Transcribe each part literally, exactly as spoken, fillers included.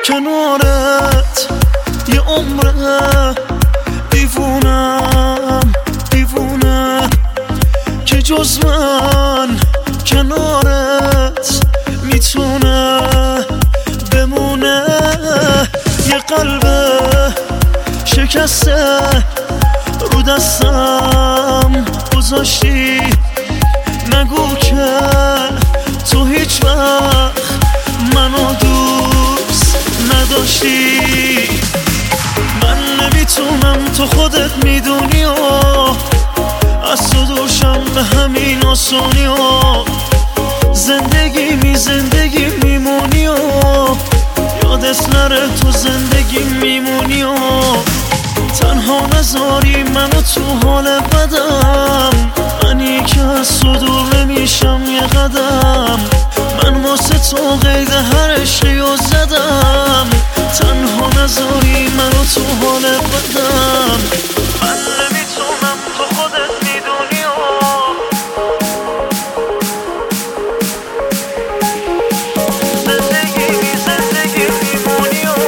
کنارت یه عمره، دیوونم دیوونه که جز من کنارت میتونه بمونه. یه قلب شکسته رو دستم گذاشتی، نگو که تو هیچ وقت منو دوست نداشتی. من نمیتونم، تو خودت میدونی و از تو دوشم به همین آسونی و زندگی می زندگی میمونی و یادت نره تو زندگی میمونی و تنها نذاری منو تو حال بدم. منی که از تو دور نمیشم یه قدم، من واسه تو قید هر عشقی و زدم. تنها نذاری منو تو حال بدم. من نمیتونم، تو خودت میدونی و زندگی بی زندگی میمونی و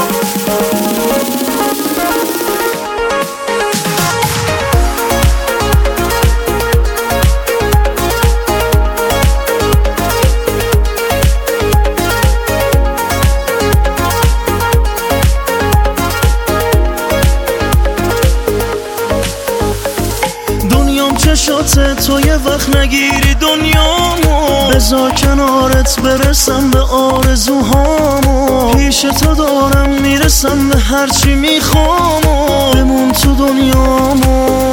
چشاته تو یه وقت نگیری دنیامو، بذار کنارت برسم به آرزوهامو. پیش تو دارم میرسم به هرچی میخوامو، بمون تو دنیامو.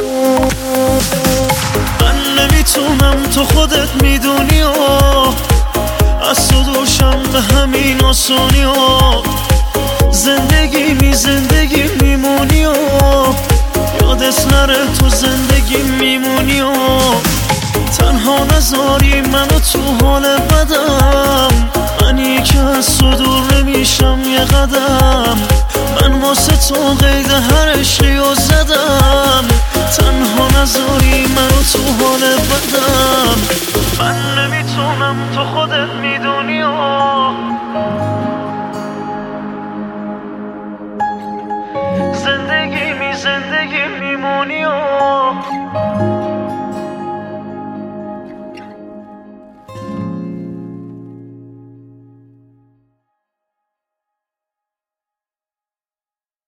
من نمیتونم، تو خودت میدونی و از تو دوشم به همین آسونی و زندگی می زندگی میمونی و یادت نره تو زندگی میمونی و تنها نذاری منو تو حال بدم. منی که از تو دور نمیشم یه قدم، من واسه تو قید هر عشقی و زدم. تنها نذاری منو